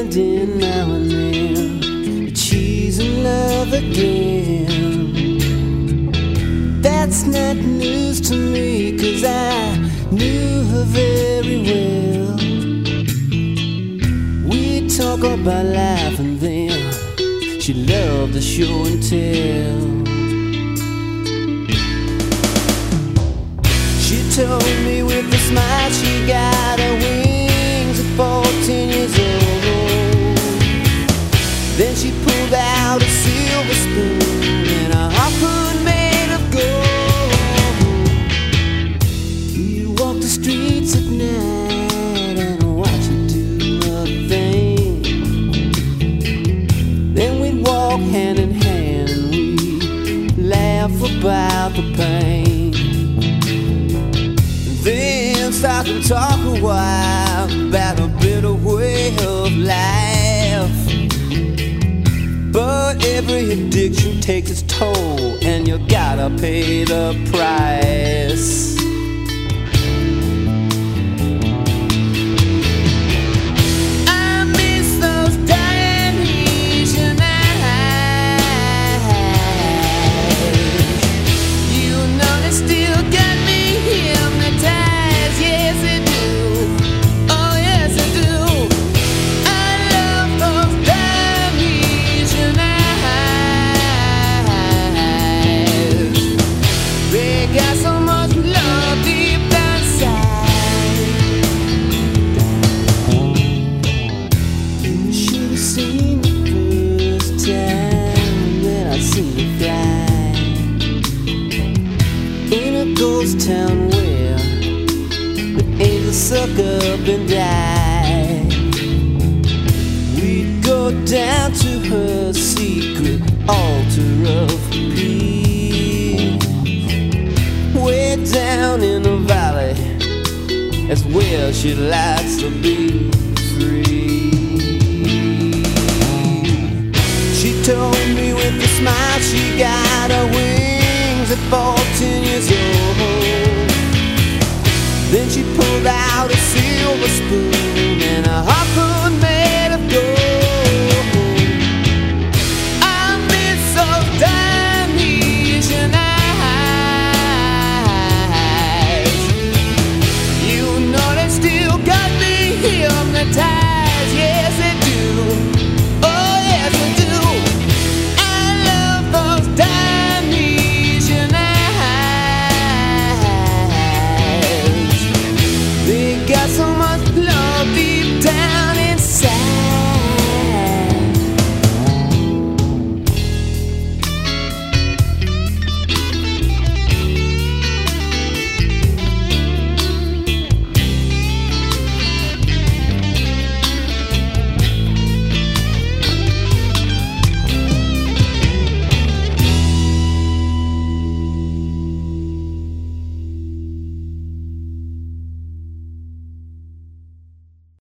pretending now and then that she's in love again. That's not news to me, 'cause I knew her very well. We talk about life and then she loved the show and tell. She told me with a smile she got her wings at 14 years old. Then she pulled out a silver spoon and a harpoon made of gold. You walk the streets at night and watch her do her thing. Then we'd walk hand in hand and we'd laugh about the pain. Then stop and talk a while about a better way of life. But every addiction takes its toll, and you gotta pay the price. I miss those dying Asian eyes. You know they still got me hypnotized. Yes, they do. Oh, yes, they do. I love those dying Asian eyes. They got so much love deep inside. You should have seen the first time that I seen it fly in a ghost town where the angels suck up and die. We'd go down to her secret altar of peace. Way down in the valley, that's where she likes to be free. She told me with a smile she got her wings at 14 years old. Then she pulled out a silver spoon and a